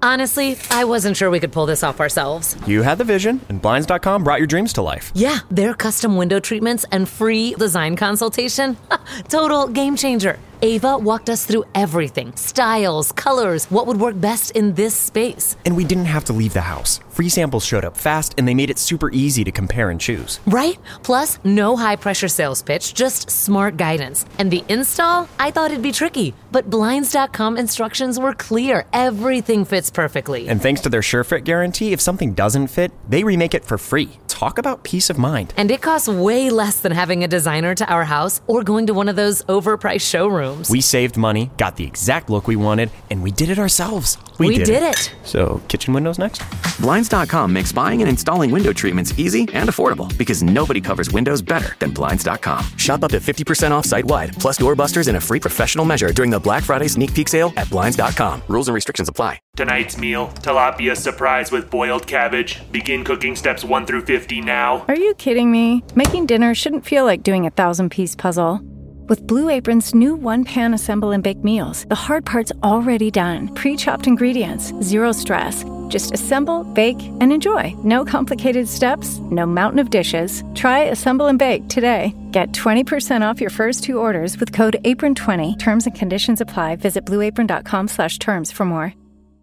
Honestly, I wasn't sure we could pull this off ourselves. You had the vision, and Blinds.com brought your dreams to life. Yeah, their custom window treatments and free design consultation. Total game changer. Ava walked us through everything. Styles, colors, what would work best in this space. And we didn't have to leave the house. Free samples showed up fast, and they made it super easy to compare and choose. Right? Plus, no high-pressure sales pitch, just smart guidance. And the install? I thought it'd be tricky, but Blinds.com instructions were clear. Everything fits perfectly. And thanks to their SureFit guarantee, if something doesn't fit, they remake it for free. Talk about peace of mind. And it costs way less than having a designer to our house or going to one of those overpriced showrooms. We saved money, got the exact look we wanted, and we did it ourselves. We did it. So, kitchen windows next? Blinds.com makes buying and installing window treatments easy and affordable because nobody covers windows better than Blinds.com. Shop up to 50% off site-wide, plus doorbusters and a free professional measure during the Black Friday sneak peek sale at Blinds.com. Rules and restrictions apply. Tonight's meal, tilapia surprise with boiled cabbage. Begin cooking steps 1 through 50 now. Are you kidding me? Making dinner shouldn't feel like doing a 1,000-piece puzzle. With Blue Apron's new one-pan assemble and bake meals, the hard part's already done. Pre-chopped ingredients, zero stress. Just assemble, bake, and enjoy. No complicated steps, no mountain of dishes. Try Assemble and Bake today. Get 20% off your first 2 orders with code APRON20. Terms and conditions apply. Visit blueapron.com/terms for more.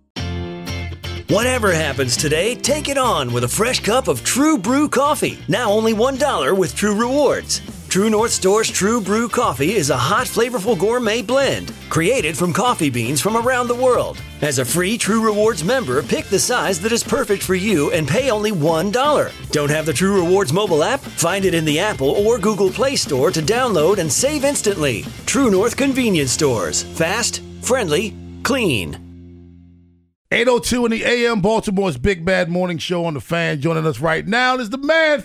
Whatever happens today, take it on with a fresh cup of True Brew coffee. Now only $1 with True Rewards. True North Store's True Brew Coffee is a hot, flavorful gourmet blend created from coffee beans from around the world. As a free True Rewards member, pick the size that is perfect for you and pay only $1. Don't have the True Rewards mobile app? Find it in the Apple or Google Play Store to download and save instantly. True North Convenience Stores. Fast, friendly, clean. 8:02 in the AM, Baltimore's Big Bad Morning Show on the Fan. Joining us right now is the man,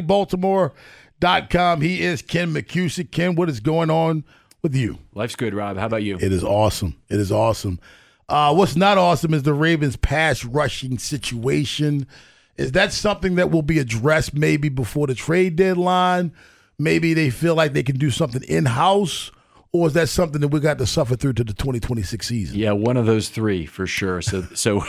FilmStudyBaltimore.com. He is Ken McCusick. Ken, what is going on with you? Life's good, Rob. How about you? It is awesome. It is awesome. What's not awesome is the Ravens' pass rushing situation. Is that something that will be addressed maybe before the trade deadline? Maybe they feel like they can do something in-house? Or is that something that we got to suffer through to the 2026 season? Yeah, one of those three for sure. So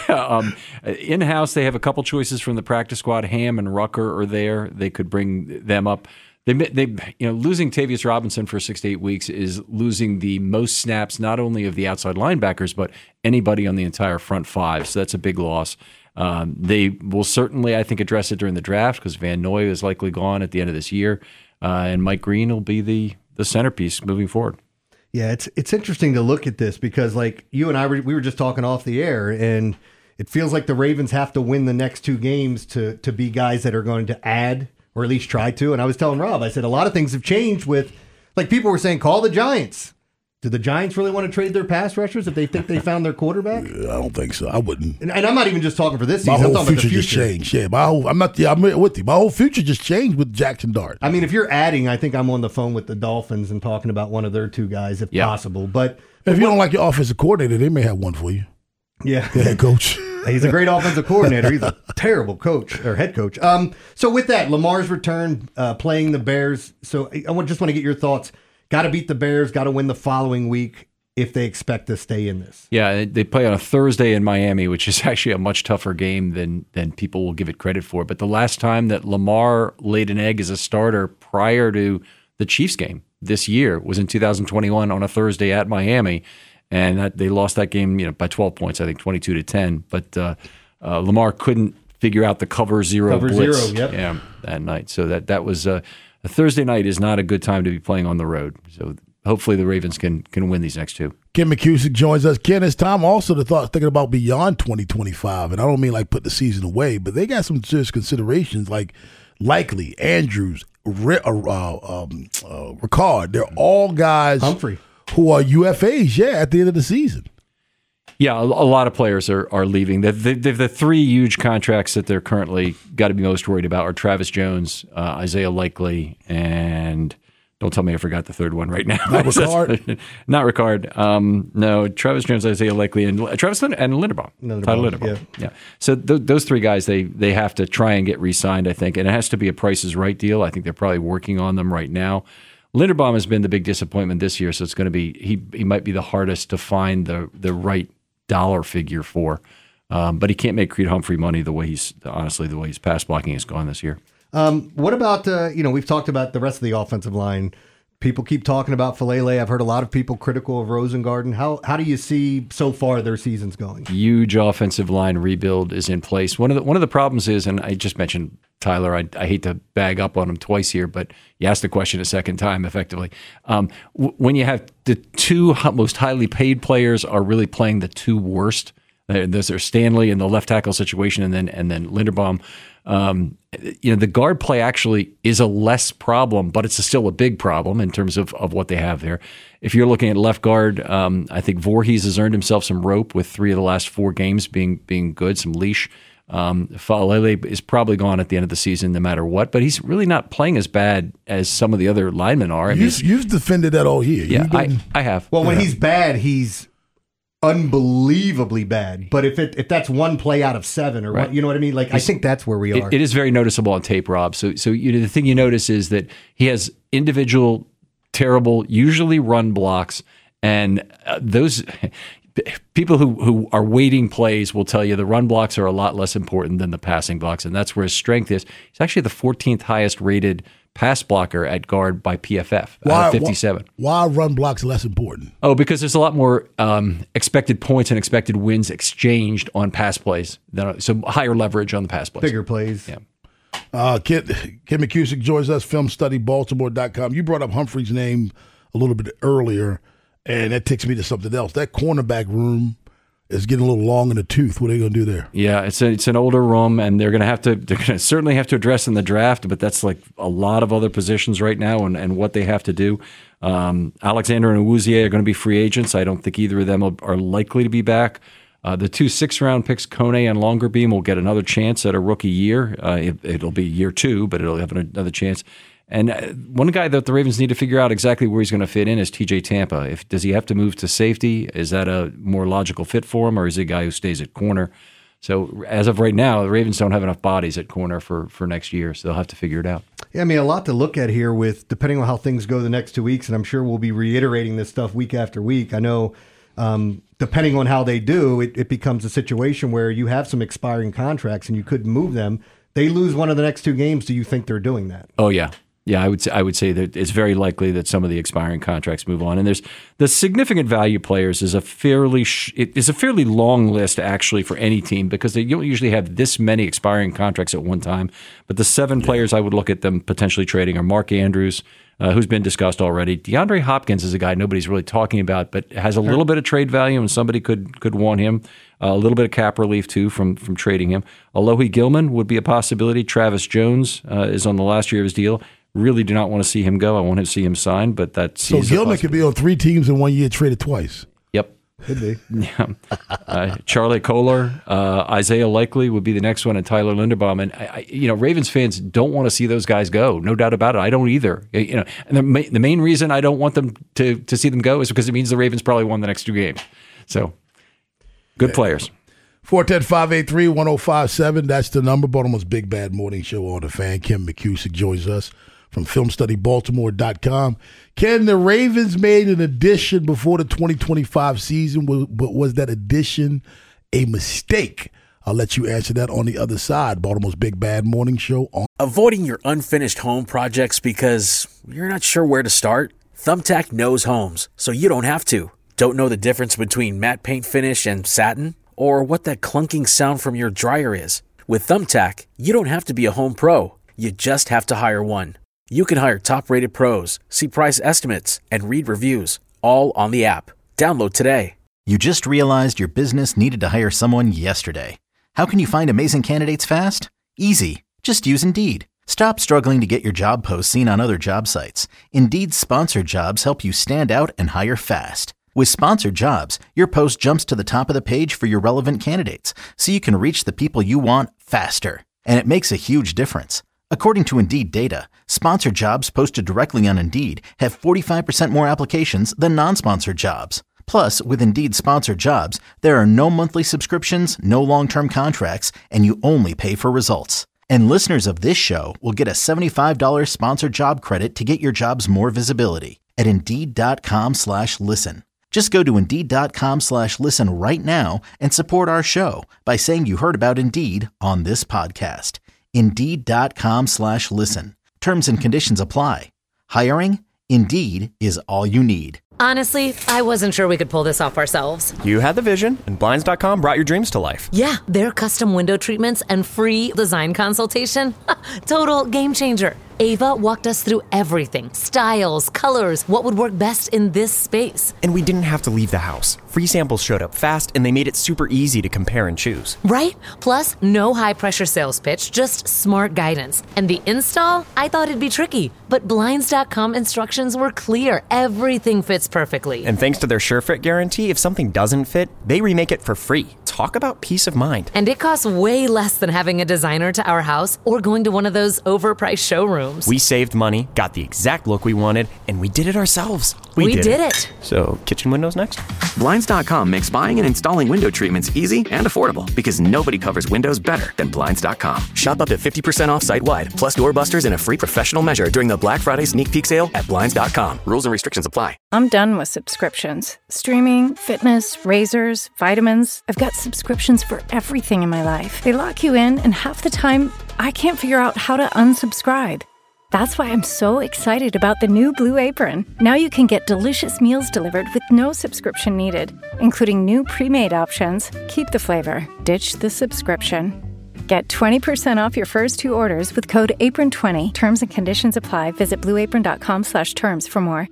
in-house, they have a couple choices from the practice squad. Ham and Rucker are there. They could bring them up. They losing Tavius Robinson for 6 to 8 weeks is losing the most snaps, not only of the outside linebackers, but anybody on the entire front five. So that's a big loss. They will certainly, I think, address it during the draft because Van Noy is likely gone at the end of this year, and Mike Green will be the centerpiece moving forward. Yeah, it's interesting to look at this because, like, you and I we were just talking off the air, and it feels like the Ravens have to win the next 2 games to be guys that are going to add or at least try to. And I was telling Rob, I said a lot of things have changed with, like, people were saying, call the Giants. Do the Giants really want to trade their pass rushers if they think they found their quarterback? I don't think so. I wouldn't. And I'm not even just talking for this season. My I'm whole talking about the future just future. changed. Yeah, I'm with you. My whole future just changed with Jackson Dart. I mean, if you're adding, I think I'm on the phone with the Dolphins and talking about one of their 2 guys if possible. But if you don't like your offensive coordinator, they may have one for you. Yeah. The head coach. He's a great offensive coordinator. He's a terrible coach or head coach. So with that, Lamar's return, playing the Bears. So I just want to get your thoughts. Got to beat the Bears. Got to win the following week if they expect to stay in this. Yeah, they play on a Thursday in Miami, which is actually a much tougher game than people will give it credit for. But the last time that Lamar laid an egg as a starter prior to the Chiefs game this year was in 2021 on a Thursday at Miami. And they lost that game, by 12 points, I think 22-10. But Lamar couldn't figure out the cover zero blitz that night. So that was a Thursday night is not a good time to be playing on the road. So hopefully the Ravens can win these next 2. Ken McCusick joins us. Ken, it's time also to thinking about beyond 2025. And I don't mean like put the season away, but they got some serious considerations like Likely, Andrews, Ricard. They're all guys Humphrey, who are UFAs, at the end of the season. Yeah, a lot of players are leaving. The 3 huge contracts that they're currently got to be most worried about are Travis Jones, Isaiah Likely, and don't tell me I forgot the third one right now. Not Ricard? Not Ricard. No, Travis Jones, Isaiah Likely, and Travis and Linderbaum. Tyler Linderbaum. Yeah. So those 3 guys, they have to try and get re-signed, I think, and it has to be a Price is Right deal. I think they're probably working on them right now. Linderbaum has been the big disappointment this year, so it's going to be he might be the hardest to find the right dollar figure for. But he can't make Creed Humphrey money the way he's pass blocking has gone this year. What about, we've talked about the rest of the offensive line. People keep talking about Falele. I've heard a lot of people critical of Rosengarten. How do you see so far their seasons going? Huge offensive line rebuild is in place. One of the problems is, and I just mentioned Tyler, I hate to bag up on him twice here, but you asked the question a second time effectively. When you have the two most highly paid players are really playing the two worst, those are Stanley in the left tackle situation and then Linderbaum. The guard play actually is a less problem, but it's still a big problem in terms of what they have there. If you're looking at left guard, I think Voorhees has earned himself some rope with 3 of the last 4 games being good, some leash. Falele is probably gone at the end of the season no matter what, but he's really not playing as bad as some of the other linemen are. You've defended that all year. Yeah, I have. Well, when he's bad, he's unbelievably bad. But if that's one play out of 7 or what, you know what I mean? Like, I think that's where we are. It is very noticeable on tape, Rob. So the thing you notice is that he has individual terrible, usually run blocks, and those people who are waiting plays will tell you the run blocks are a lot less important than the passing blocks, and that's where his strength is. He's actually the 14th highest rated pass blocker at guard by PFF, out of 57. Why run blocks less important? Oh, because there's a lot more expected points and expected wins exchanged on pass plays. So higher leverage on the pass plays. Bigger plays. Yeah. Ken McCusick joins us, filmstudybaltimore.com. You brought up Humphrey's name a little bit earlier, and that takes me to something else. That cornerback room is getting a little long in the tooth. What are they going to do there? Yeah, it's an older room, and they're going to certainly have to address in the draft, but that's like a lot of other positions right now and what they have to do. Alexander and Awuzie are going to be free agents. I don't think either of them are likely to be back. The 2 6th-round picks, Kone and Longerbeam, will get another chance at a rookie year. It'll be year 2, but it'll have another chance. And one guy that the Ravens need to figure out exactly where he's going to fit in is TJ Tampa. Does he have to move to safety? Is that a more logical fit for him, or is he a guy who stays at corner? So as of right now, the Ravens don't have enough bodies at corner for next year, so they'll have to figure it out. Yeah, I mean, a lot to look at here with depending on how things go the next 2 weeks, and I'm sure we'll be reiterating this stuff week after week. I know depending on how they do, it becomes a situation where you have some expiring contracts and you could move them. They lose one of the next 2 games. Do you think they're doing that? Oh, yeah. Yeah, I would say that it's very likely that some of the expiring contracts move on, and there's the significant value players is a fairly long list actually for any team because you don't usually have this many expiring contracts at one time. But the 7 players I would look at them potentially trading are Mark Andrews, who's been discussed already. DeAndre Hopkins is a guy nobody's really talking about, but has a little bit of trade value, and somebody could want him. A little bit of cap relief, too, from trading him. Alohi Gilman would be a possibility. Travis Jones is on the last year of his deal. Really do not want to see him go. I want to see him sign, but that's... So Gilman could be on 3 teams in 1 year, traded twice. Yep. Could be. Yeah. Charlie Kohler, Isaiah Likely would be the next one, and Tyler Linderbaum. And Ravens fans don't want to see those guys go. No doubt about it. I don't either. And the main reason I don't want them to see them go is because it means the Ravens probably won the next 2 games. So, good players. 410-583-1057. That's the number. Baltimore's Big Bad Morning Show on the Fan. Ken McCusick joins us from filmstudybaltimore.com. Ken, the Ravens made an addition before the 2025 season, but was that addition a mistake? I'll let you answer that on the other side. Baltimore's Big Bad Morning Show. Avoiding your unfinished home projects because you're not sure where to start? Thumbtack knows homes, so you don't have to. Don't know the difference between matte paint finish and satin? Or what that clunking sound from your dryer is? With Thumbtack, you don't have to be a home pro. You just have to hire one. You can hire top-rated pros, see price estimates, and read reviews, all on the app. Download today. You just realized your business needed to hire someone yesterday. How can you find amazing candidates fast? Easy. Just use Indeed. Stop struggling to get your job posts seen on other job sites. Indeed's sponsored jobs help you stand out and hire fast. With sponsored jobs, your post jumps to the top of the page for your relevant candidates, so you can reach the people you want faster. And it makes a huge difference. According to Indeed data, sponsored jobs posted directly on Indeed have 45% more applications than non-sponsored jobs. Plus, with Indeed sponsored jobs, there are no monthly subscriptions, no long-term contracts, and you only pay for results. And listeners of this show will get a $75 sponsored job credit to get your jobs more visibility at Indeed.com/listen. Just go to Indeed.com/listen right now and support our show by saying you heard about Indeed on this podcast. Indeed.com/listen. Terms and conditions apply. Hiring? Indeed is all you need. Honestly, I wasn't sure we could pull this off ourselves. You had the vision, and Blinds.com brought your dreams to life. Yeah, their custom window treatments and free design consultation. Total game changer. Ava walked us through everything. Styles, colors, what would work best in this space. And we didn't have to leave the house. Free samples showed up fast, and they made it super easy to compare and choose. Right? Plus, no high-pressure sales pitch, just smart guidance. And the install? I thought it'd be tricky, but Blinds.com instructions were clear. Everything fits perfectly. And thanks to their SureFit guarantee, if something doesn't fit, they remake it for free. Talk about peace of mind. And it costs way less than having a designer to our house or going to one of those overpriced showrooms. We saved money, got the exact look we wanted, and we did it ourselves. We did it. So, kitchen windows next? Blinds.com makes buying and installing window treatments easy and affordable because nobody covers windows better than Blinds.com. Shop up to 50% off site-wide, plus doorbusters and a free professional measure during the Black Friday sneak peek sale at Blinds.com. Rules and restrictions apply. I'm done with subscriptions. Streaming, fitness, razors, vitamins. I've got subscriptions for everything in my life. They lock you in, and half the time, I can't figure out how to unsubscribe. That's why I'm so excited about the new Blue Apron. Now you can get delicious meals delivered with no subscription needed, including new pre-made options. Keep the flavor, ditch the subscription. Get 20% off your first 2 orders with code APRON20. Terms and conditions apply. Visit blueapron.com/terms for more.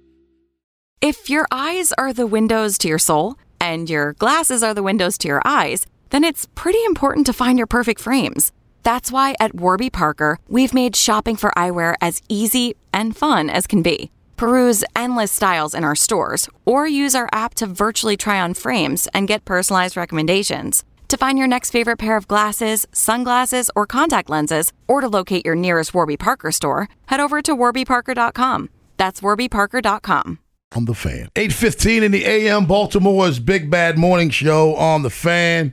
If your eyes are the windows to your soul and your glasses are the windows to your eyes, then it's pretty important to find your perfect frames. That's why at Warby Parker, we've made shopping for eyewear as easy and fun as can be. Peruse endless styles in our stores, or use our app to virtually try on frames and get personalized recommendations. To find your next favorite pair of glasses, sunglasses, or contact lenses, or to locate your nearest Warby Parker store, head over to warbyparker.com. That's warbyparker.com. On the Fan. 8:15 in the AM, Baltimore's Big Bad Morning Show on the Fan.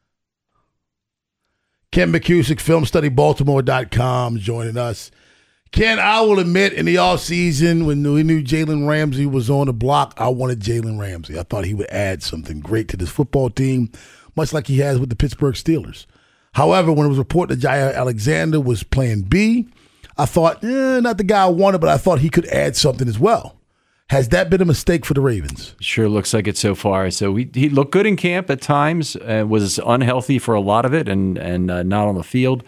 Ken McCusick, FilmStudyBaltimore.com, joining us. Ken, I will admit, in the offseason, when we knew Jalen Ramsey was on the block, I wanted Jalen Ramsey. I thought he would add something great to this football team, much like he has with the Pittsburgh Steelers. However, when it was reported that Jair Alexander was playing B, I thought, not the guy I wanted, but I thought he could add something as well. Has that been a mistake for the Ravens? Sure looks like it so far. So he looked good in camp at times, was unhealthy for a lot of it and not on the field.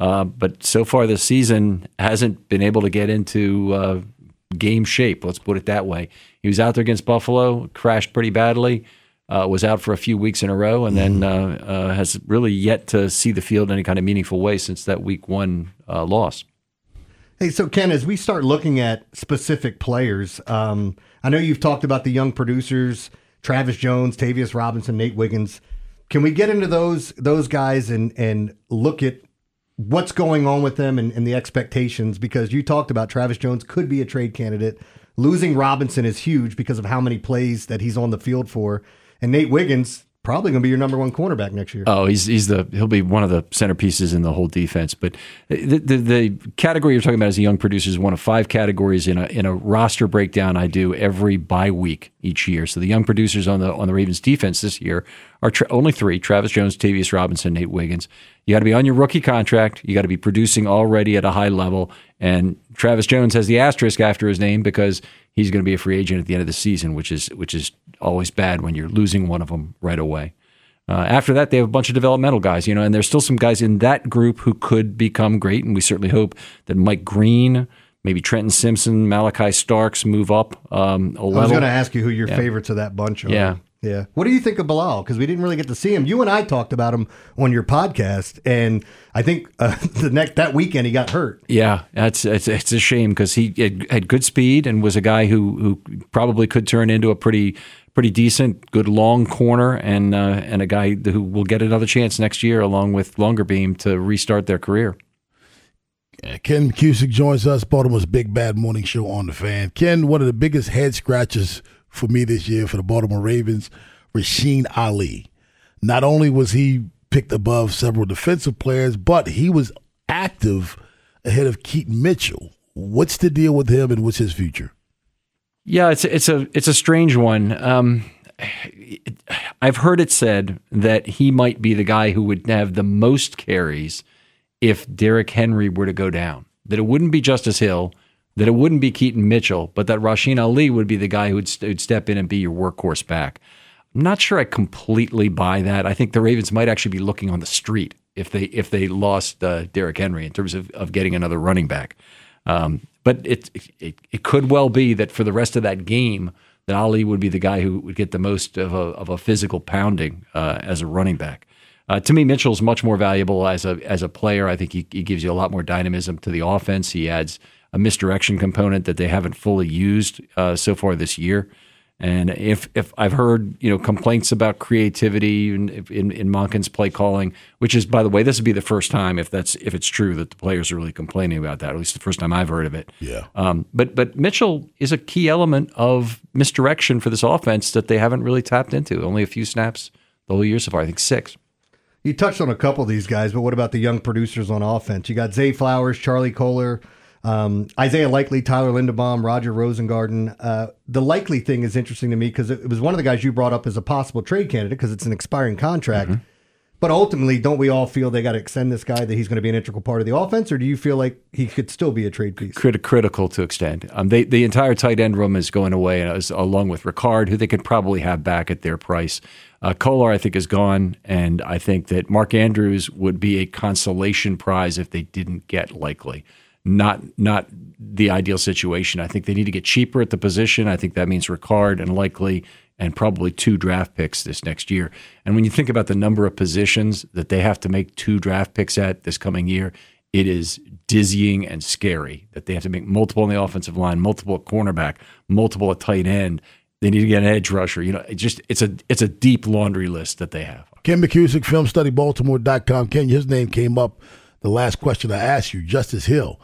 But so far this season hasn't been able to get into game shape, let's put it that way. He was out there against Buffalo, crashed pretty badly, was out for a few weeks in a row, and then has really yet to see the field in any kind of meaningful way since that Week 1 loss. Hey, so Ken, as we start looking at specific players, I know you've talked about the young producers, Travis Jones, Tavius Robinson, Nate Wiggins. Can we get into those guys and look at what's going on with them and the expectations? Because you talked about Travis Jones could be a trade candidate. Losing Robinson is huge because of how many plays that he's on the field for. And Nate Wiggins, probably going to be your number 1 cornerback next year. Oh, he'll be one of the centerpieces in the whole defense. But the category you're talking about as a young producer is one of 5 categories in a roster breakdown I do every bye week each year. So the young producers on the Ravens defense this year are only 3: Travis Jones, Tavius Robinson, Nate Wiggins. You got to be on your rookie contract. You got to be producing already at a high level. And Travis Jones has the asterisk after his name because he's going to be a free agent at the end of the season, which is always bad when you're losing one of them right away. After that, they have a bunch of developmental guys, and there's still some guys in that group who could become great, and we certainly hope that Mike Green, maybe Trenton Simpson, Malachi Starks move up a level. I was going to ask you who your favorites of that bunch are. Yeah. What do you think of Bilal? Because we didn't really get to see him. You and I talked about him on your podcast, and I think that weekend he got hurt. Yeah, it's a shame because he had good speed and was a guy who probably could turn into a pretty decent, good long corner and a guy who will get another chance next year along with Longerbeam to restart their career. Ken McCusick joins us, Baltimore's Big Bad Morning Show on the Fan. Ken, one of the biggest head scratchers for me this year for the Baltimore Ravens, Rasheen Ali. Not only was he picked above several defensive players, but he was active ahead of Keaton Mitchell. What's the deal with him and what's his future? Yeah, it's a strange one. I've heard it said that he might be the guy who would have the most carries if Derrick Henry were to go down. That it wouldn't be Justice Hill, that it wouldn't be Keaton Mitchell, but that Rasheen Ali would be the guy who'd step in and be your workhorse back. I'm not sure I completely buy that. I think the Ravens might actually be looking on the street if they lost Derrick Henry in terms of getting another running back. But it could well be that for the rest of that game, that Ali would be the guy who would get the most of a physical pounding as a running back. To me, Mitchell's much more valuable as a player. I think he gives you a lot more dynamism to the offense. He adds a misdirection component that they haven't fully used so far this year. And if I've heard complaints about creativity in Monken's play calling, which is, by the way, this would be the first time if it's true that the players are really complaining about that. At least the first time I've heard of it. Yeah. But Mitchell is a key element of misdirection for this offense that they haven't really tapped into. Only a few snaps the whole year so far. I think 6. You touched on a couple of these guys, but what about the young producers on offense? You got Zay Flowers, Charlie Kolar, Isaiah Likely, Tyler Linderbaum, Roger Rosengarten. The Likely thing is interesting to me because it was one of the guys you brought up as a possible trade candidate because it's an expiring contract. Mm-hmm. But ultimately, don't we all feel they got to extend this guy, that he's going to be an integral part of the offense, or do you feel like he could still be a trade piece? Critical to extend. The entire tight end room is going away, along with Ricard, who they could probably have back at their price. Kolar, I think, is gone, and I think that Mark Andrews would be a consolation prize if they didn't get Likely. Not the ideal situation. I think they need to get cheaper at the position. I think that means Ricard and Likely and probably 2 draft picks this next year. And when you think about the number of positions that they have to make 2 draft picks at this coming year, it is dizzying and scary that they have to make multiple on the offensive line, multiple at cornerback, multiple at tight end. They need to get an edge rusher. It's a deep laundry list that they have. Ken McCusick, FilmStudyBaltimore.com. Ken, his name came up the last question I asked you. Justice Hill,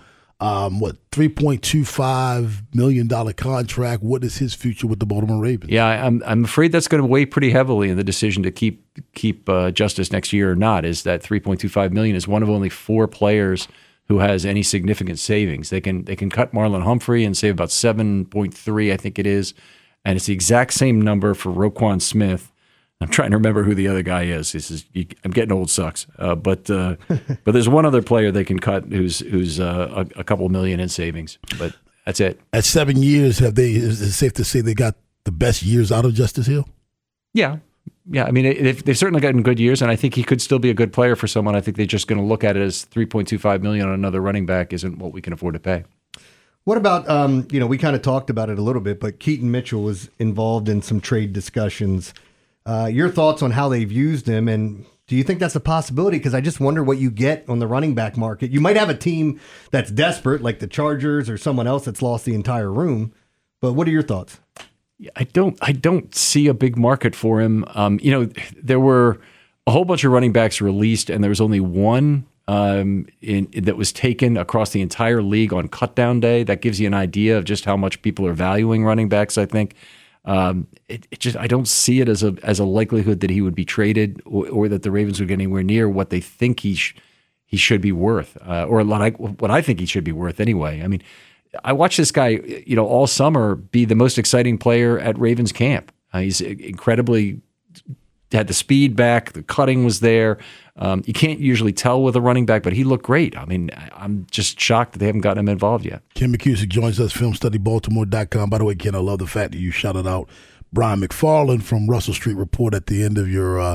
$3.25 million contract. What is his future with the Baltimore Ravens? Yeah, I'm afraid that's going to weigh pretty heavily in the decision to keep Justice next year or not. Is that $3.25 million is one of only 4 players who has any significant savings. They can cut Marlon Humphrey and save about 7.3, I think it is. And it's the exact same number for Roquan Smith. I'm trying to remember who the other guy is. I'm getting old, sucks. But there's one other player they can cut who's a couple million in savings. But that's it. At 7 years, is it safe to say they got the best years out of Justice Hill? Yeah. I mean, they've certainly gotten good years, and I think he could still be a good player for someone. I think they're just going to look at it as $3.25 million on another running back isn't what we can afford to pay. What about, we kind of talked about it a little bit, but Keaton Mitchell was involved in some trade discussions. Your thoughts on how they've used him, and do you think that's a possibility? Because I just wonder what you get on the running back market. You might have a team that's desperate, like the Chargers or someone else that's lost the entire room, but what are your thoughts? I don't see a big market for him. There were a whole bunch of running backs released, and there was only one that was taken across the entire league on cutdown day. That gives you an idea of just how much people are valuing running backs, I think. I don't see it as a likelihood that he would be traded or that the Ravens would get anywhere near what they think he should be worth, or what I think he should be worth anyway. I mean, I watched this guy, all summer be the most exciting player at Ravens camp. He's incredibly had the speed back, the cutting was there. You can't usually tell with a running back, but he looked great. I mean, I'm just shocked that they haven't gotten him involved yet. Ken McCusick joins us, FilmStudyBaltimore.com. By the way, Ken, I love the fact that you shouted out Brian McFarland from Russell Street Report at the end of your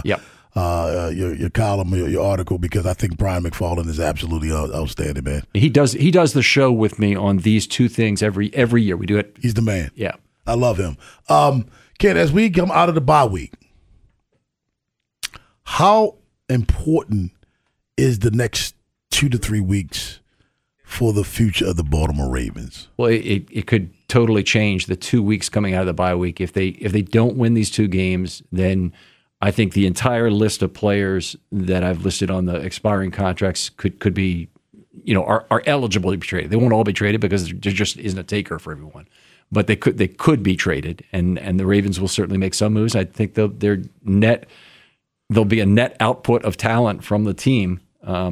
column, your article, because I think Brian McFarland is absolutely outstanding, man. He does the show with me on these 2 things every year. We do it. He's the man. Yeah, I love him. Ken, as we come out of the bye week, how important is the next 2 to 3 weeks for the future of the Baltimore Ravens? Well, it could totally change the 2 weeks coming out of the bye week. If they don't win these 2 games, then I think the entire list of players that I've listed on the expiring contracts could be, are eligible to be traded. They won't all be traded because there just isn't a taker for everyone. But they could be traded, and the Ravens will certainly make some moves. I think there'll be a net output of talent from the team,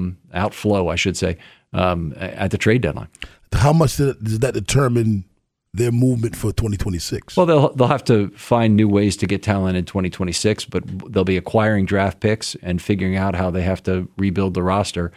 outflow, I should say, at the trade deadline. How much does that determine their movement for 2026? Well, they'll have to find new ways to get talent in 2026, but they'll be acquiring draft picks and figuring out how they have to rebuild the roster.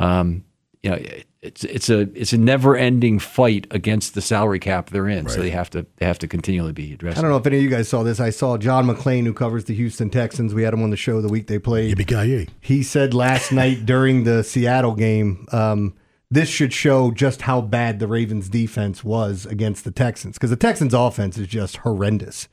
It's a never-ending fight against the salary cap they're in, right. So they have to continually be addressing. I don't know if any of you guys saw this. I saw John McClain, who covers the Houston Texans. We had him on the show the week they played. Yippee-ki-yay. He said last night during the Seattle game, this should show just how bad the Ravens defense was against the Texans, because the Texans offense is just horrendous.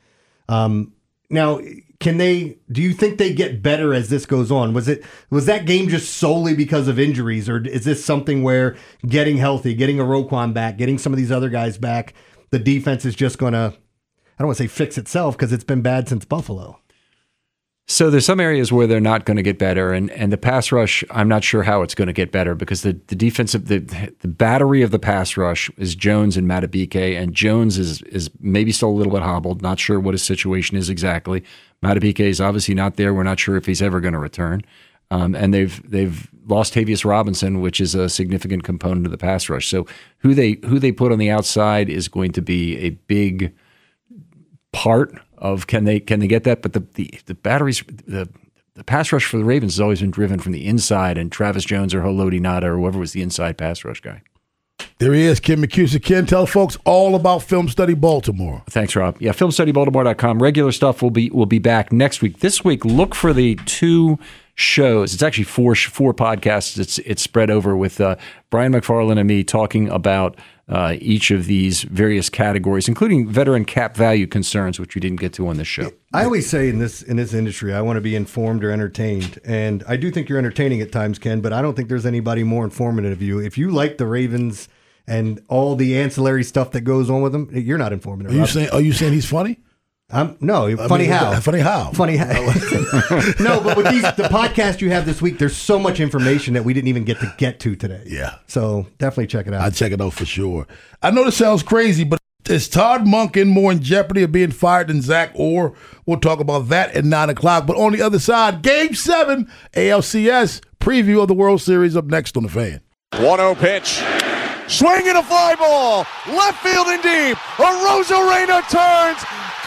Now, do you think they get better as this goes on? Was that game just solely because of injuries, or is this something where getting healthy, getting a Roquan back, getting some of these other guys back, the defense is just going to, I don't want to say fix itself, because it's been bad since Buffalo? So there's some areas where they're not going to get better, and the pass rush, I'm not sure how it's going to get better, because the defensive, the battery of the pass rush is Jones and Madubuike, and Jones is maybe still a little bit hobbled, not sure what his situation is exactly. Madubuike is obviously not there. We're not sure if he's ever going to return. And they've lost Tavius Robinson, which is a significant component of the pass rush. So who they put on the outside is going to be a big part of can they get that? But the batteries, the pass rush for the Ravens has always been driven from the inside, and Travis Jones or Haloti Ngata or whoever was the inside pass rush guy. There he is, Ken McCusick. Ken, tell folks all about Film Study Baltimore. Thanks, Rob. Yeah, filmstudybaltimore.com. Regular stuff will be back next week. This week, look for the 2 shows. It's actually four podcasts. It's spread over with Brian McFarland and me talking about each of these various categories, including veteran cap value concerns, which we didn't get to on this show. I always say in this industry, I want to be informed or entertained, and I do think you're entertaining at times, Ken. But I don't think there's anybody more informative of you. If you like the Ravens and all the ancillary stuff that goes on with them, you're not informative. Are you saying he's funny? No, funny how? Funny how? Funny how? No, but with the podcast you have this week, there's so much information that we didn't even get to today. Yeah. So definitely check it out. I'll check it out for sure. I know this sounds crazy, but is Todd Monken more in jeopardy of being fired than Zach Orr? We'll talk about that at 9 o'clock. But on the other side, Game 7, ALCS, preview of the World Series up next on The Fan. 1-0 pitch. Swing and a fly ball. Left field and deep. Arozarena turns.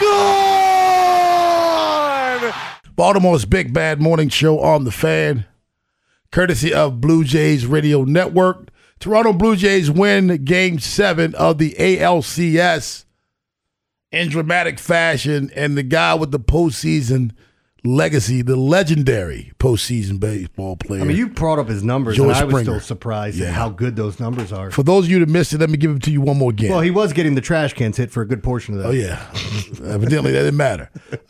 Gone! Baltimore's Big Bad Morning Show on The Fan, courtesy of Blue Jays Radio Network. Toronto Blue Jays win Game 7 of the ALCS in dramatic fashion, and the guy with the postseason legacy, the legendary postseason baseball player. I mean, you brought up his numbers, George and I was Springer. still surprised at how good those numbers are. For those of you that missed it, let me give it to you one more again. Well, he was getting the trash cans hit for a good portion of that. Oh, yeah. Evidently, that didn't matter.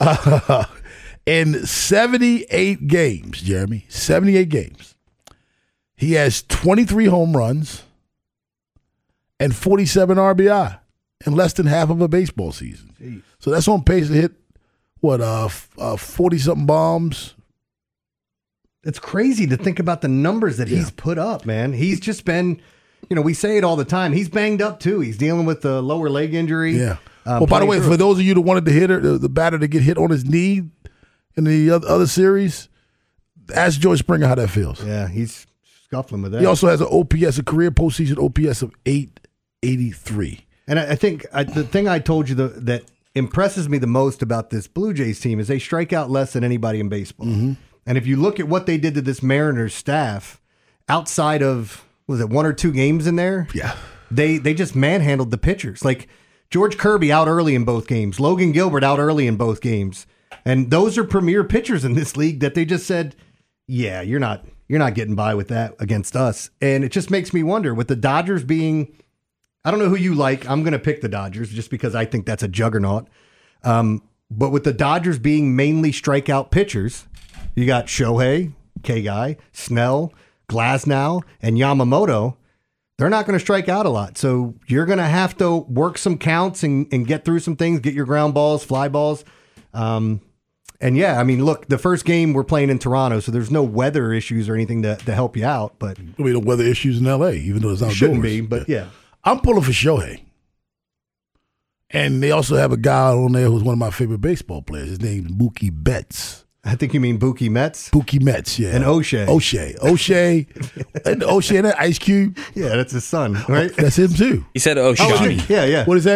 In 78 games, Jeremy, 78 games, he has 23 home runs and 47 RBI in less than half of a baseball season. Jeez. So that's on pace to hit, 40-something bombs. It's crazy to think about the numbers that he's put up, man. He's just been, we say it all the time. He's banged up, too. He's dealing with the lower leg injury. Yeah. Well, by the way, for those of you that wanted the batter to get hit on his knee in the other series, ask George Springer how that feels. Yeah, he's scuffling with that. He also has an OPS, a career postseason OPS of 883. And I think the thing I told you that impresses me the most about this Blue Jays team is they strike out less than anybody in baseball. Mm-hmm. And if you look at what they did to this Mariners staff, outside of, was it 1 or 2 games in there? Yeah. They just manhandled the pitchers. Like George Kirby out early in both games. Logan Gilbert out early in both games. And those are premier pitchers in this league that they just said, yeah, you're not getting by with that against us. And it just makes me wonder, with the Dodgers being, I don't know who you like. I'm going to pick the Dodgers just because I think that's a juggernaut. But with the Dodgers being mainly strikeout pitchers, you got Shohei, K-Guy, Snell, Glasnow, and Yamamoto. They're not going to strike out a lot. So you're going to have to work some counts and get through some things, get your ground balls, fly balls. And yeah, I mean, look, the first game we're playing in Toronto, so there's no weather issues or anything to help you out. But we don't weather issues in L.A., even though it's outdoors. Shouldn't be, but yeah. I'm pulling for Shohei. And they also have a guy on there who's one of my favorite baseball players. His name's Mookie Betts. I think you mean Mookie Mets? Mookie Mets, yeah. And O'Shea. And O'Shea and Ice Cube. Yeah, that's his son, right? That's him too. He said O'Shea. Yeah. What did he say?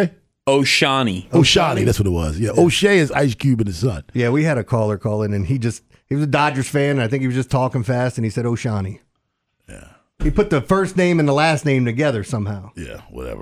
Oshani. Oshani, that's what it was. Yeah, O'Shea is Ice Cube in the Sun. Yeah, we had a caller call in, and he was a Dodgers fan, and I think he was just talking fast, and he said Oshani. Yeah. He put the first name and the last name together somehow. Yeah, whatever.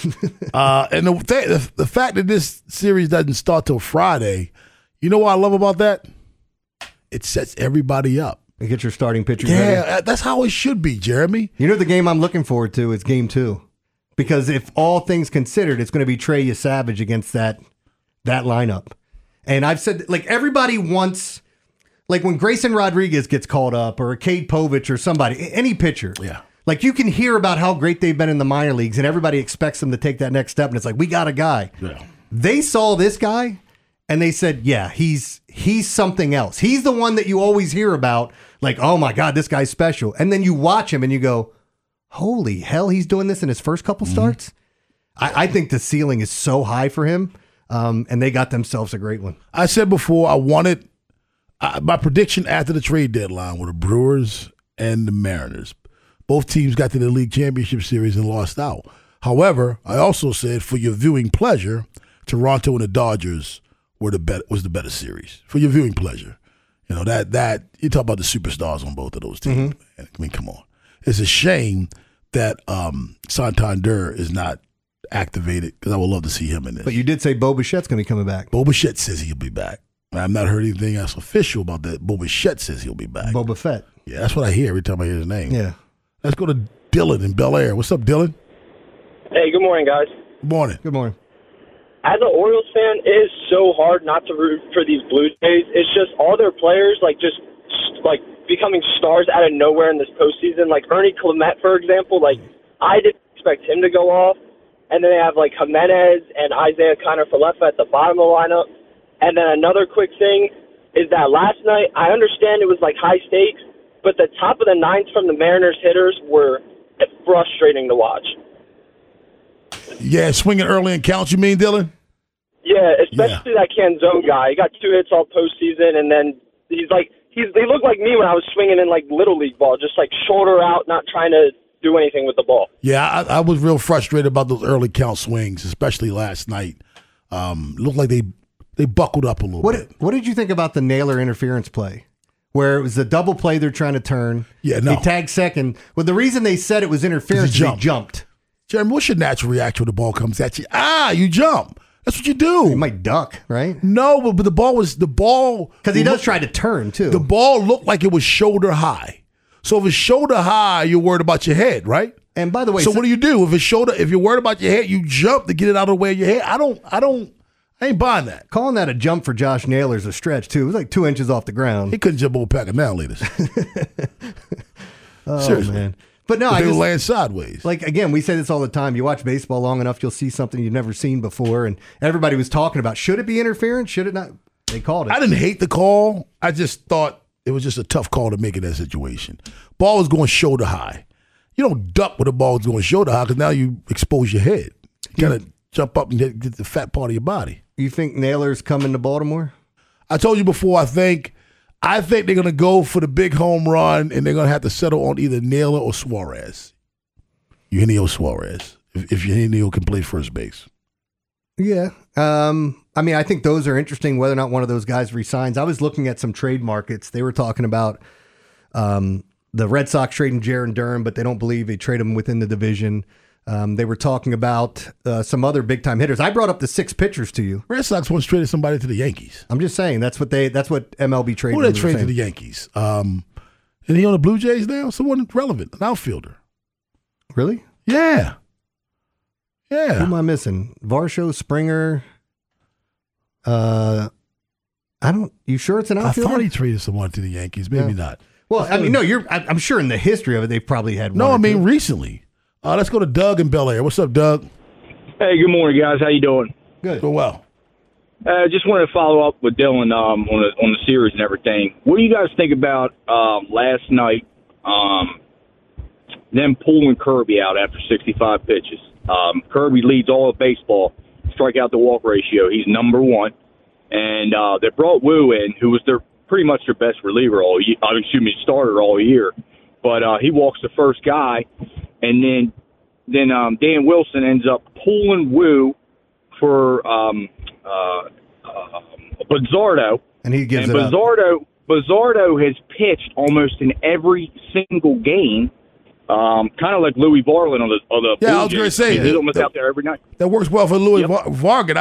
And the fact that this series doesn't start till Friday, you know what I love about that? It sets everybody up. You get your starting pitchers Yeah, ready. that's how it should be, Jeremy. You know the game I'm looking forward to is Game 2. Because if all things considered, it's going to be Trey Savage against that lineup. And I've said, like, everybody wants, like, when Grayson Rodriguez gets called up or Cade Povich or somebody, any pitcher. Yeah. Like, you can hear about how great they've been in the minor leagues, and everybody expects them to take that next step. And it's like, we got a guy. Yeah. They saw this guy, and they said, yeah, he's something else. He's the one that you always hear about. Like, oh, my God, this guy's special. And then you watch him, and you go, holy hell, he's doing this in his first couple starts? I think the ceiling is so high for him, and they got themselves a great one. I said before, I wanted my prediction after the trade deadline were the Brewers and the Mariners. Both teams got to the League Championship Series and lost out. However, I also said for your viewing pleasure, Toronto and the Dodgers was the better series. For your viewing pleasure. You know, that you talk about the superstars on both of those teams. Man. I mean, come on. It's a shame that Santander is not activated because I would love to see him in this. But you did say Bo Bichette's going to be coming back. Bo Bichette says he'll be back. I've not heard anything else official about that. Bo Bichette says he'll be back. Boba Fett. Yeah, that's what I hear every time I hear his name. Yeah. Let's go to Dylan in Bel Air. What's up, Dylan? Hey, good morning, guys. Good morning. Good morning. As an Orioles fan, it is so hard not to root for these Blue Jays. It's just all their players, like becoming stars out of nowhere in this postseason. Like Ernie Clement, for example, I didn't expect him to go off. And then they have like Jimenez and Isaiah Kiner-Falefa at the bottom of the lineup. And then another quick thing is that last night, I understand it was like high stakes, but the top of the ninth from the Mariners hitters were frustrating to watch. Yeah, swinging early in counts, you mean, Dylan? Yeah, especially that Canzone guy. He got 2 hits all postseason, and then they look like me when I was swinging in like Little League ball, just like shoulder out, not trying to do anything with the ball. Yeah, I was real frustrated about those early count swings, especially last night. Looked like they buckled up a little bit. What did you think about the Naylor interference play? Where it was a double play they're trying to turn. Yeah, no. He tagged second. Well, the reason they said it was interference is he jumped. Jeremy, what's your natural reaction when the ball comes at you? You jump. That's what you do. You might duck, right? No, but the ball because he does try to turn too. The ball looked like it was shoulder high. So if it's shoulder high, you're worried about your head, right? And by the way, so what do you do if you're worried about your head, you jump to get it out of the way of your head? I ain't buying that. Calling that a jump for Josh Naylor is a stretch too. It was like 2 inches off the ground. He couldn't jump over a pack of now leaders. Seriously, man. But no, they were laying sideways. Like, again, we say this all the time. You watch baseball long enough, you'll see something you've never seen before. And everybody was talking about, should it be interference? Should it not? They called it. I didn't hate the call. I just thought it was just a tough call to make in that situation. Ball was going shoulder high. You don't duck when the ball is going shoulder high because now you expose your head. You got to jump up and get the fat part of your body. You think Naylor's coming to Baltimore? I told you before, I think they're going to go for the big home run, and they're going to have to settle on either Naylor or Suarez. Eugenio Suarez, if Eugenio can play first base. Yeah. I mean, I think those are interesting, whether or not one of those guys resigns. I was looking at some trade markets. They were talking about the Red Sox trading Jaron Durham, but they don't believe they trade him within the division. They were talking about some other big-time hitters. I brought up the 6 pitchers to you. Red Sox once traded somebody to the Yankees. I'm just saying, that's what MLB traded. Who did they trade to the Yankees? And he on the Blue Jays now? Someone relevant, an outfielder. Really? Yeah. Yeah. Who am I missing? Varsho, Springer. You sure it's an outfielder? I thought he traded someone to the Yankees. Maybe not. Well, I mean, no, I'm sure in the history of it, they've probably had one. No, I mean, two. Recently. Let's go to Doug in Bel Air. What's up, Doug? Hey, good morning, guys. How you doing? Good. Doing well. Just wanted to follow up with Dylan on the series and everything. What do you guys think about last night, them pulling Kirby out after 65 pitches? Kirby leads all of baseball, strikeout to walk ratio. He's number 1. And they brought Wu in, who was pretty much their best reliever starter all year. But he walks the first guy, and then Dan Wilson ends up pulling Wu for Bizzardo. And he gives it Bizzardo has pitched almost in every single game, kind of like Louis Varland on the I was going to say he's almost out there every night. That works well for Louis Varland.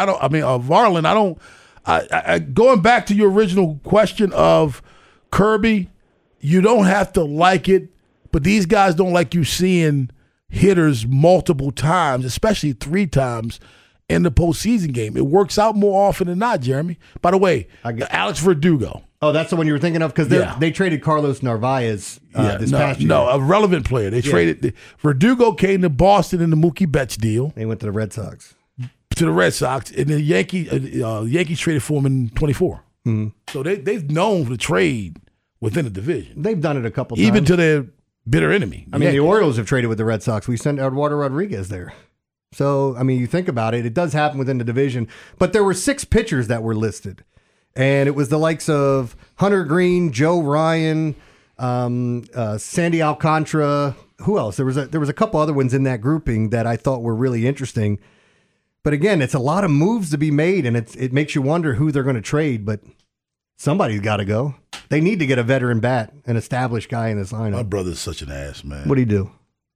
Varland. Going back to your original question of Kirby, you don't have to like it, but these guys don't like you seeing hitters multiple times, especially 3 times in the postseason game. It works out more often than not, Jeremy. By the way, Alex Verdugo. Oh, that's the one you were thinking of? Because they traded Carlos Narvaez this past year. No, a relevant player. They traded Verdugo came to Boston in the Mookie Betts deal. They went to the Red Sox. And the Yankees traded for him in 24. Mm-hmm. So they've known the trade within the division. They've done it a couple times. Even to their bitter enemy. I mean, the Orioles have traded with the Red Sox. We sent Eduardo Rodriguez there. So, I mean, you think about it, it does happen within the division. But there were 6 pitchers that were listed. And it was the likes of Hunter Green, Joe Ryan, Sandy Alcantara. Who else? There was a couple other ones in that grouping that I thought were really interesting. But again, it's a lot of moves to be made, and it makes you wonder who they're going to trade. But somebody's got to go. They need to get a veteran bat, an established guy in this lineup. My brother's such an ass, man. What'd he do?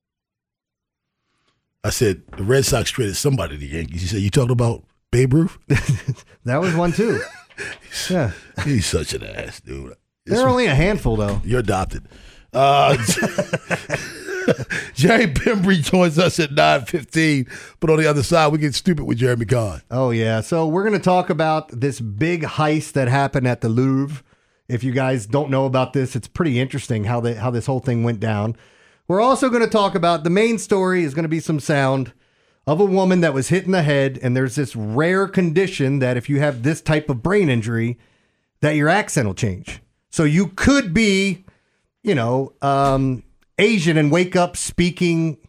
I said the Red Sox traded somebody to the Yankees. He said, you talking about Babe Ruth? That was one, too. Yeah. He's such an ass, dude. There are only a handful, though. You're adopted. Jerry Bembry joins us at 9:15, but on the other side, we get stupid with Jeremy Kahn. Oh, yeah. So we're going to talk about this big heist that happened at the Louvre. If you guys don't know about this, it's pretty interesting how this whole thing went down. We're also going to talk about the main story is going to be some sound of a woman that was hit in the head, and there's this rare condition that if you have this type of brain injury, that your accent will change. So you could be, Asian and wake up speaking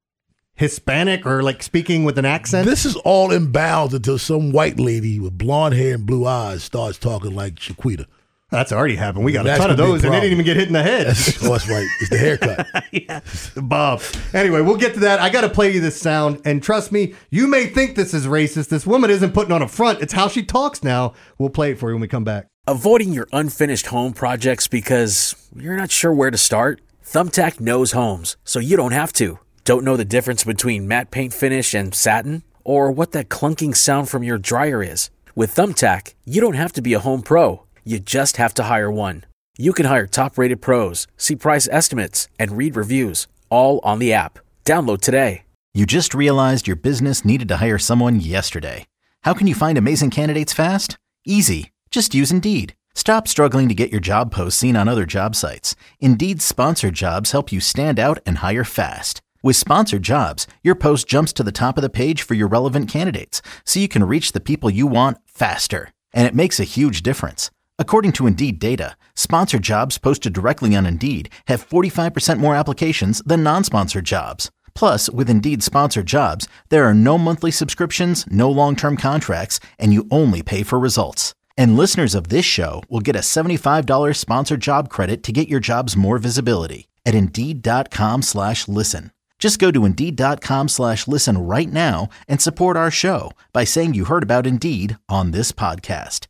Hispanic or like speaking with an accent. This is all in bounds until some white lady with blonde hair and blue eyes starts talking like Shaquita. That's already happened. We got a ton of those, and they didn't even get hit in the head. That's right. It's the haircut. Yeah, Bob. Anyway, we'll get to that. I got to play you this sound, and trust me, you may think this is racist. This woman isn't putting on a front. It's how she talks now. We'll play it for you when we come back. Avoiding your unfinished home projects because you're not sure where to start? Thumbtack knows homes, so you don't have to. Don't know the difference between matte paint finish and satin? Or what that clunking sound from your dryer is? With Thumbtack, you don't have to be a home pro. You just have to hire one. You can hire top-rated pros, see price estimates, and read reviews, all on the app. Download today. You just realized your business needed to hire someone yesterday. How can you find amazing candidates fast? Easy. Just use Indeed. Stop struggling to get your job posts seen on other job sites. Indeed's sponsored jobs help you stand out and hire fast. With sponsored jobs, your post jumps to the top of the page for your relevant candidates, so you can reach the people you want faster. And it makes a huge difference. According to Indeed data, sponsored jobs posted directly on Indeed have 45% more applications than non-sponsored jobs. Plus, with Indeed sponsored jobs, there are no monthly subscriptions, no long-term contracts, and you only pay for results. And listeners of this show will get a $75 sponsored job credit to get your jobs more visibility at Indeed.com/listen. Just go to Indeed.com/listen right now and support our show by saying you heard about Indeed on this podcast.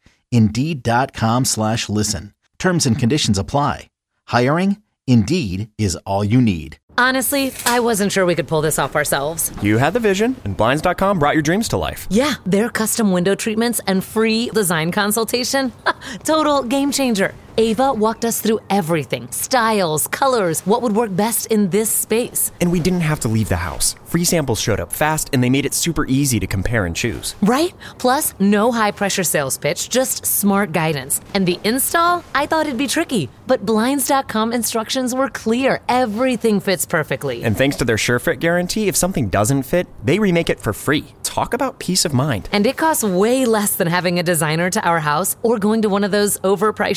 Indeed.com/listen. Terms and conditions apply. Hiring? Indeed is all you need. Honestly, I wasn't sure we could pull this off ourselves. You had the vision, and Blinds.com brought your dreams to life. Yeah, their custom window treatments and free design consultation. Total game changer. Ava walked us through everything. Styles, colors, what would work best in this space. And we didn't have to leave the house. Free samples showed up fast, and they made it super easy to compare and choose. Right? Plus, no high-pressure sales pitch, just smart guidance. And the install? I thought it'd be tricky, but Blinds.com instructions were clear. Everything fits perfectly. And thanks to their SureFit guarantee, if something doesn't fit, they remake it for free. Talk about peace of mind. And it costs way less than having a designer to our house or going to one of those overpriced showrooms.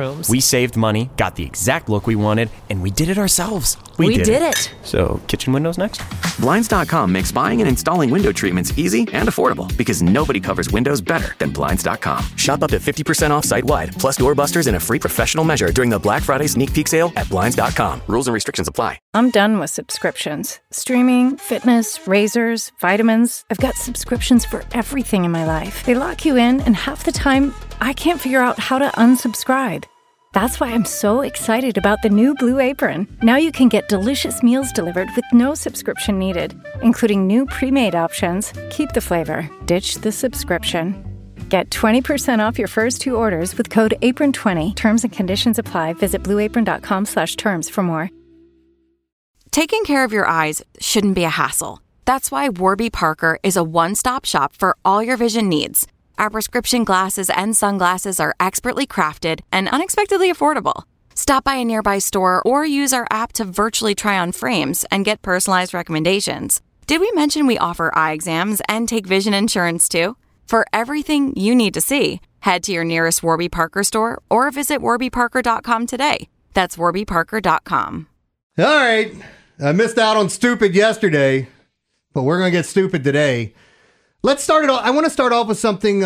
rooms. We saved money, got the exact look we wanted, and we did it ourselves. We did it. So, kitchen windows next? Blinds.com makes buying and installing window treatments easy and affordable because nobody covers windows better than Blinds.com. Shop up to 50% off site-wide, plus doorbusters and a free professional measure during the Black Friday sneak peek sale at Blinds.com. Rules and restrictions apply. I'm done with subscriptions. Streaming, fitness, razors, vitamins. I've got subscriptions for everything in my life. They lock you in, and half the time, I can't figure out how to unsubscribe. That's why I'm so excited about the new Blue Apron. Now you can get delicious meals delivered with no subscription needed, including new pre-made options. Keep the flavor, ditch the subscription. Get 20% off your first 2 orders with code APRON20. Terms and conditions apply. Visit blueapron.com/terms for more. Taking care of your eyes shouldn't be a hassle. That's why Warby Parker is a one-stop shop for all your vision needs. Our prescription glasses and sunglasses are expertly crafted and unexpectedly affordable. Stop by a nearby store or use our app to virtually try on frames and get personalized recommendations. Did we mention we offer eye exams and take vision insurance too? For everything you need to see, head to your nearest Warby Parker store or visit warbyparker.com today. That's warbyparker.com. All right. I missed out on stupid yesterday, but we're going to get stupid today. Let's start it off. I want to start off with something.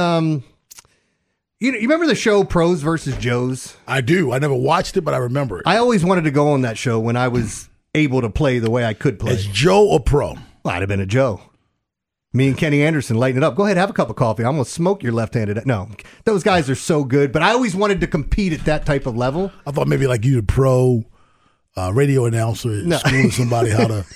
You remember the show Pros versus Joes? I do. I never watched it, but I remember it. I always wanted to go on that show when I was able to play the way I could play. As Joe or Pro? Well, I'd have been a Joe. Me and Kenny Anderson lighten it up. Go ahead, have a cup of coffee. I'm going to smoke your left-handed. No, those guys are so good, but I always wanted to compete at that type of level. I thought maybe like you, the pro radio announcer, schooling somebody how to.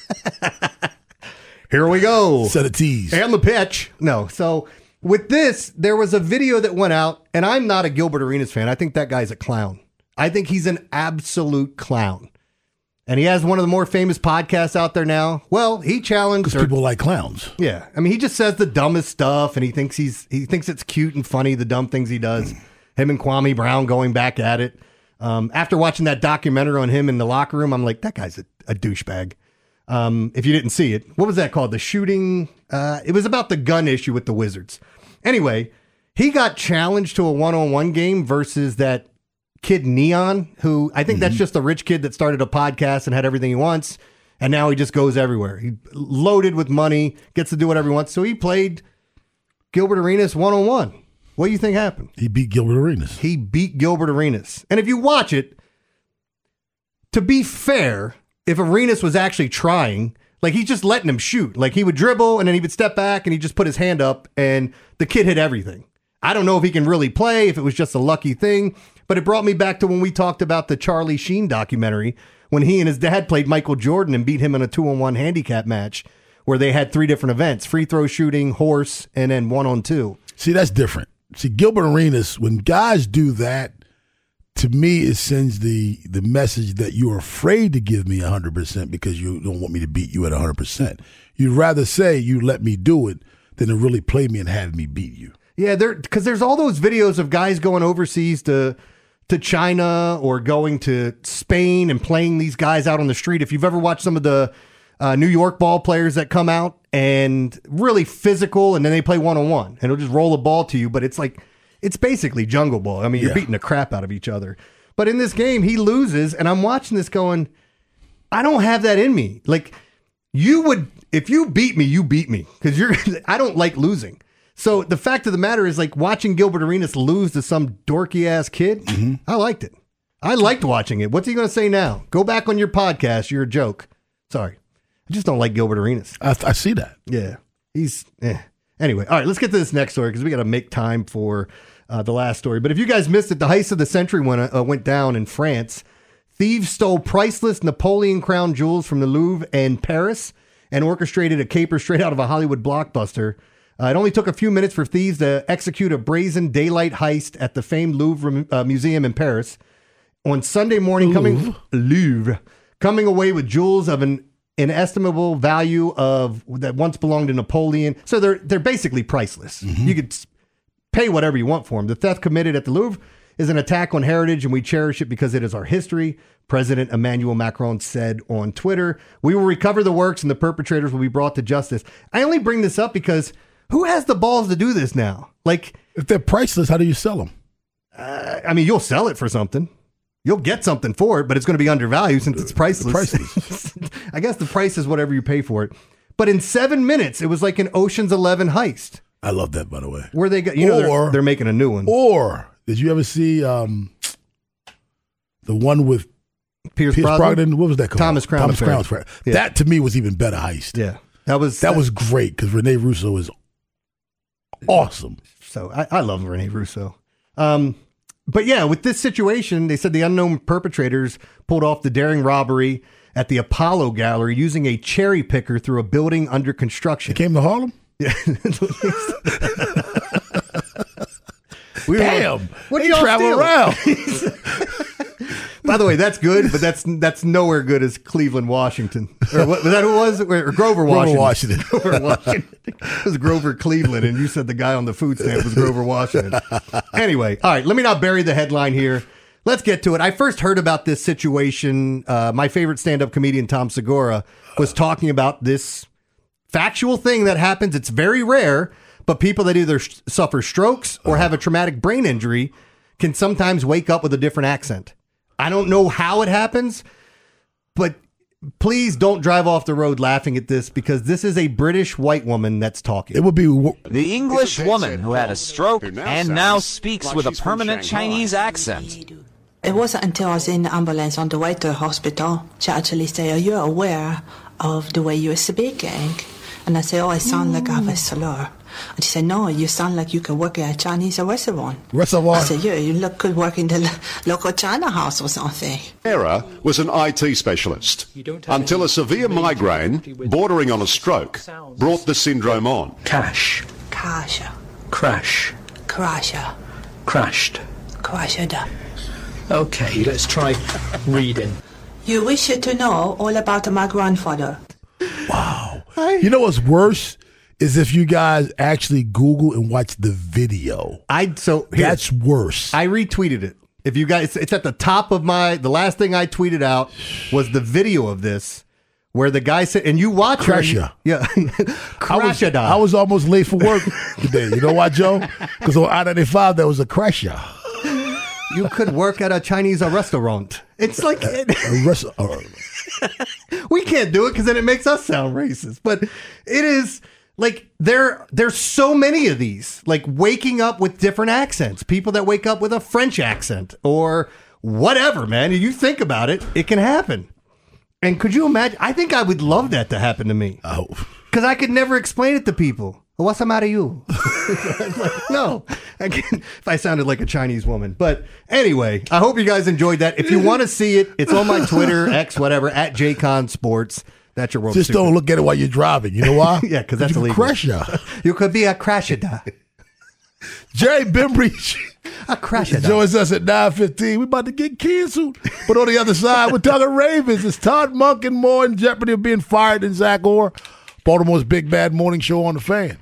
Here we go. Set a tease. And the pitch. No. So with this, there was a video that went out, and I'm not a Gilbert Arenas fan. I think that guy's a clown. I think he's an absolute clown. And he has one of the more famous podcasts out there now. Well, he challenged... Because people like clowns. Yeah. I mean, he just says the dumbest stuff, and he thinks it's cute and funny, the dumb things he does. Him and Kwame Brown going back at it. After watching that documentary on him in the locker room, I'm like, that guy's a douchebag. If you didn't see it, what was that called? The shooting. It was about the gun issue with the Wizards. Anyway, he got challenged to a one-on-one game versus that kid Neon, who I think that's just a rich kid that started a podcast and had everything he wants. And now he just goes everywhere. He loaded with money, gets to do whatever he wants. So he played Gilbert Arenas one-on-one. What do you think happened? He beat Gilbert Arenas. He beat Gilbert Arenas. And if you watch it, to be fair, if Arenas was actually trying, like he's just letting him shoot. Like he would dribble and then he would step back and he just put his hand up and the kid hit everything. I don't know if he can really play, if it was just a lucky thing, but it brought me back to when we talked about the Charlie Sheen documentary when he and his dad played Michael Jordan and beat him in a 2-on-1 handicap match where they had 3 different events, free throw shooting, horse, and then 1-on-2. See, that's different. See, Gilbert Arenas, when guys do that, to me, it sends the message that you're afraid to give me 100% because you don't want me to beat you at 100%. You'd rather say you let me do it than to really play me and have me beat you. Yeah, because there's all those videos of guys going overseas to China or going to Spain and playing these guys out on the street. If you've ever watched some of the New York ball players that come out and really physical and then they play one-on-one and it'll just roll the ball to you, but it's like, it's basically jungle ball. I mean, you're beating the crap out of each other. But in this game, he loses, and I'm watching this going, I don't have that in me. Like, you would, if you beat me, you beat me. Because I don't like losing. So the fact of the matter is, like, watching Gilbert Arenas lose to some dorky-ass kid, I liked it. I liked watching it. What's he going to say now? Go back on your podcast. You're a joke. Sorry. I just don't like Gilbert Arenas. I see that. Yeah. He's, Anyway, all right, let's get to this next story because we got to make time for the last story. But if you guys missed it, the heist of the century went down in France. Thieves stole priceless Napoleon crown jewels from the Louvre in Paris and orchestrated a caper straight out of a Hollywood blockbuster. It only took a few minutes for thieves to execute a brazen daylight heist at the famed Louvre Museum in Paris. On Sunday morning, coming away with jewels of an inestimable value of that once belonged to Napoleon. So they're basically priceless. You could pay whatever you want for them. The theft committed at the Louvre is an attack on heritage, and we cherish it because it is our history. President Emmanuel Macron said on Twitter, "We will recover the works and the perpetrators will be brought to justice." I only bring this up because who has the balls to do this now? Like, if they're priceless, how do you sell them? I mean, you'll sell it for something. You'll get something for it, but it's going to be undervalued since it's priceless. I guess the price is whatever you pay for it. But in 7 minutes, it was like an Ocean's 11 heist. I love that, by the way. Where they got, they're making a new one. Or did you ever see the one with Pierce Brosnan? What was that called? Thomas Crown Affair. Yeah. That to me was even better heist. Yeah, that was great because Rene Russo is awesome. So I love Rene Russo. But yeah, with this situation, they said the unknown perpetrators pulled off the daring robbery at the Apollo Gallery using a cherry picker through a building under construction. They came to Harlem? Yeah. Damn. What do you travel around? By the way, that's good, but that's nowhere good as Cleveland, Washington. Or what was that? Who it was? Or Grover, Washington. Grover, Washington. It was Grover, Cleveland, and you said the guy on the food stamp was Grover, Washington. Anyway, all right, let me not bury the headline here. Let's get to it. I first heard about this situation. My favorite stand-up comedian, Tom Segura, was talking about this factual thing that happens. It's very rare, but people that either suffer strokes or have a traumatic brain injury can sometimes wake up with a different accent. I don't know how it happens, but please don't drive off the road laughing at this because this is a British white woman that's talking. It would be the English woman who had a stroke and now speaks with a permanent Chinese accent. It wasn't until I was in the ambulance on the way to the hospital she actually said, "Are you aware of the way you're speaking?" And I said, "Oh, I sound like I have a slur." And she said, "No, you sound like you could work at a Chinese restaurant." I said, "Yeah, you look good working the local China house or something." Sarah was an IT specialist until a severe migraine bordering on a stroke brought the syndrome on. Crashed. Okay, let's try reading. You wish to know all about my grandfather. Wow. You know what's worse? Is if you guys actually Google and watch the video. That's worse. I retweeted it. If you guys, it's at the top of the last thing I tweeted out was the video of this where the guy said, and you watch Crasher. Yeah. I was almost late for work today. You know why, Joe? Because on I-95 there was a crasher. You could work at a Chinese restaurant. It's like we can't do it because then it makes us sound racist. But it is like there's so many of these, like waking up with different accents. People that wake up with a French accent or whatever, man. You think about it, it can happen. And could you imagine? I think I would love that to happen to me. Oh, because I could never explain it to people. What's the matter, you? Like, no, if I sounded like a Chinese woman. But anyway, I hope you guys enjoyed that. If you want to see it, it's on my Twitter, X, whatever, at JCon Sports. That's your world. Just don't look at it while you're driving. You know why? Yeah, because that's illegal. Crasher. You could be a crasher. Jerry Bembry. A crasher. Joins us at 9:15. We're about to get canceled. But on the other side, we're talking Ravens. It's Todd Monken more in jeopardy of being fired than Zach Orr. Baltimore's Big Bad Morning Show on the Fan.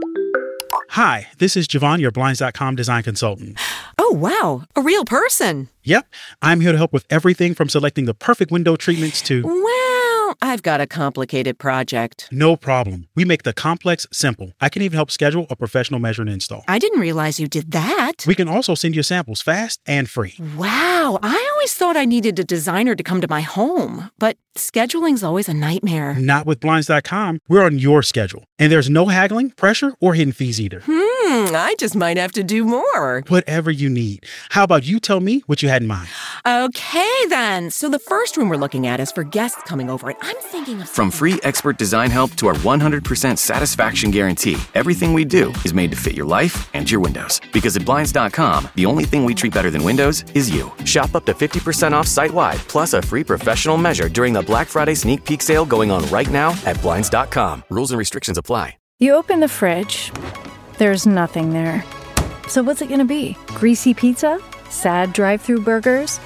Hi, this is Javon, your Blinds.com design consultant. Oh, wow. A real person. Yep. I'm here to help with everything from selecting the perfect window treatments to... Well, I've got a complicated project. No problem. We make the complex simple. I can even help schedule a professional measure and install. I didn't realize you did that. We can also send you samples fast and free. Wow. I always thought I needed a designer to come to my home, but scheduling's always a nightmare. Not with Blinds.com. We're on your schedule. And there's no haggling, pressure, or hidden fees either. I just might have to do more. Whatever you need. How about you tell me what you had in mind? Okay, then. So the first room we're looking at is for guests coming over, and I'm thinking of... From free expert design help to our 100% satisfaction guarantee, everything we do is made to fit your life and your windows. Because at Blinds.com, the only thing we treat better than windows is you. Shop up to 50% off site-wide, plus a free professional measure during the Black Friday sneak peek sale going on right now at Blinds.com. Rules and restrictions apply. You open the fridge. There's nothing there. So what's it going to be? Greasy pizza? Sad drive-thru burgers?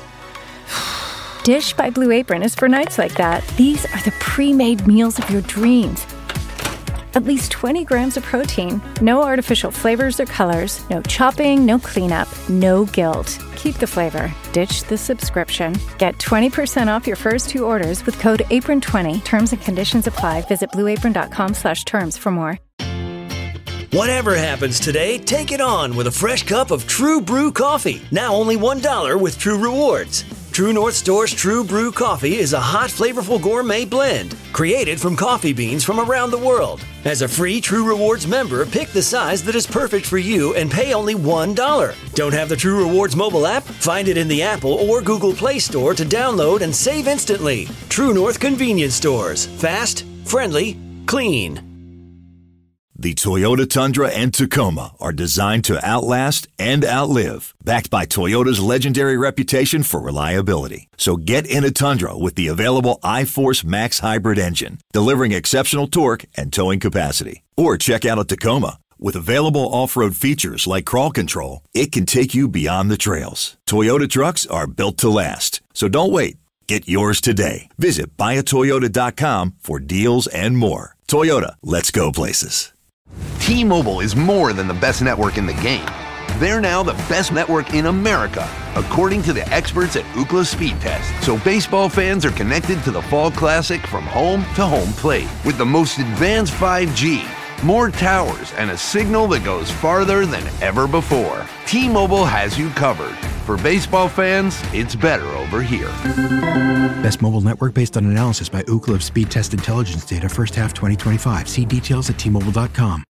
Dish by Blue Apron is for nights like that. These are the pre-made meals of your dreams. At least 20 grams of protein, no artificial flavors or colors, no chopping, no cleanup, no guilt. Keep the flavor. Ditch the subscription. Get 20% off your first 2 orders with code APRON20. Terms and conditions apply. Visit blueapron.com/terms for more. Whatever happens today, take it on with a fresh cup of True Brew coffee. Now only $1 with True Rewards. True North Store's True Brew coffee is a hot, flavorful gourmet blend created from coffee beans from around the world. As a free True Rewards member, pick the size that is perfect for you and pay only $1. Don't have the True Rewards mobile app? Find it in the Apple or Google Play Store to download and save instantly. True North Convenience Stores. Fast, friendly, clean. The Toyota Tundra and Tacoma are designed to outlast and outlive, backed by Toyota's legendary reputation for reliability. So get in a Tundra with the available iForce Max hybrid engine, delivering exceptional torque and towing capacity. Or check out a Tacoma. With available off-road features like crawl control, it can take you beyond the trails. Toyota trucks are built to last. So don't wait. Get yours today. Visit buyatoyota.com for deals and more. Toyota, let's go places. T-Mobile is more than the best network in the game. They're now the best network in America, according to the experts at Ookla Speed Test. So baseball fans are connected to the Fall Classic from home to home plate with the most advanced 5G, more towers, and a signal that goes farther than ever before. T-Mobile has you covered. For baseball fans, it's better over here. Best mobile network based on analysis by Ookla of Speed Test Intelligence data first half 2025. See details at T-Mobile.com.